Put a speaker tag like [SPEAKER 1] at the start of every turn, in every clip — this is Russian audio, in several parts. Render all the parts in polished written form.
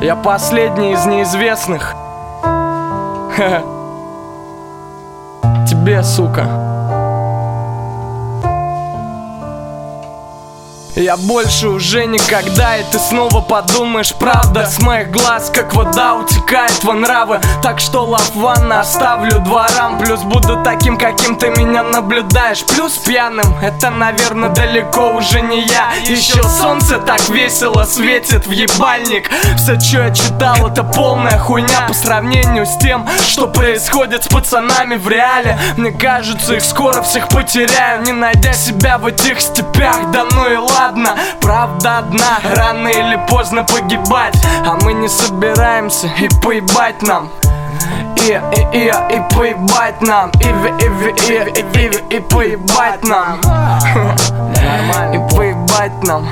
[SPEAKER 1] Я последний из неизвестных. Тебе, сука. Я больше уже никогда, и ты снова подумаешь, правда. С моих глаз, как вода, утекает во нравы. Так что лав-ванна оставлю дворам. Плюс буду таким, каким ты меня наблюдаешь. Плюс пьяным, это, наверное, далеко уже не я. Еще солнце так весело светит в ебальник. Все, что я читал, это полная хуйня по сравнению с тем, что происходит с пацанами в реале. Мне кажется, их скоро всех потеряю, не найдя себя в этих степях. Да ну и ладно. Правда одна, рано или поздно погибать. А мы не собираемся, и поебать нам. И поебать нам. И поебать нам. И поебать нам.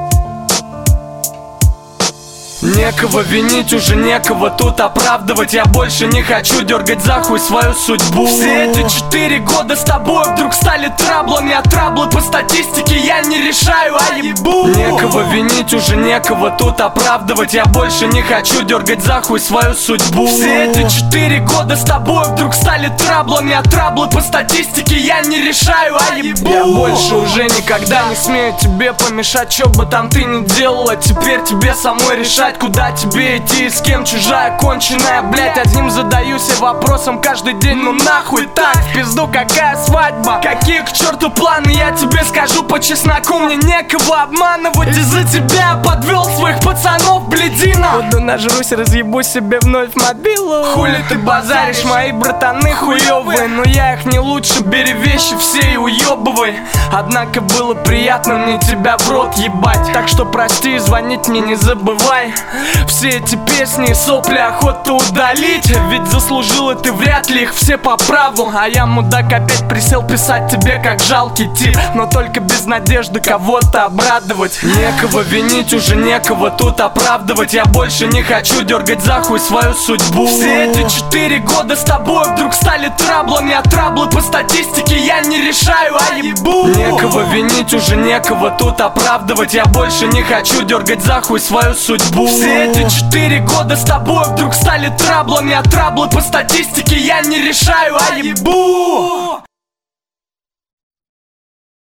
[SPEAKER 1] Некого винить, уже некого тут оправдывать. Я больше не хочу дергать за хуй свою судьбу. Все эти 4 года с тобой вдруг стали траблами. А траблы по статистике я не решаю, а ебу. Некого винить, уже некого тут оправдывать. Я больше не хочу дергать за хуй свою судьбу. Все эти 4 года с тобой вдруг стали траблами. А траблы по статистике я не решаю, а ебу. Я больше уже никогда не смею тебе помешать, что бы там ты ни делала. Теперь тебе самой решать, куда тебе идти и с кем. Чужая конченая, блять, одним задаюсь я вопросом каждый день. Ну нахуй так, в пизду какая свадьба, какие к черту планы, я тебе скажу по чесноку. Мне некого обманывать, из-за тебя подвел своих пацанов, блядина. Буду нажрусь, разъебу себе вновь мобилу. Хули ты базаришь, мои братаны хуёвые, но я их не лучше, бери вещи все и уёбывай. Однако было приятно мне тебя в рот ебать. Так что прости и звонить мне не забывай. Все эти песни и сопли охота удалить, ведь заслужила ты вряд ли их все по праву. А я, мудак, опять присел писать тебе как жалкий тип, но только без надежды кого-то обрадовать. Некого винить, уже некого тут оправдывать. Я больше не хочу дергать за хуй свою судьбу. Все эти 4 года с тобой вдруг стали траблами. А траблы по статистике я не решаю, а ебу. Некого винить, уже некого тут оправдывать. Я больше не хочу дергать за хуй свою судьбу. Все эти 4 года с тобой вдруг стали траблами. А траблы по статистике я не решаю, а ебу.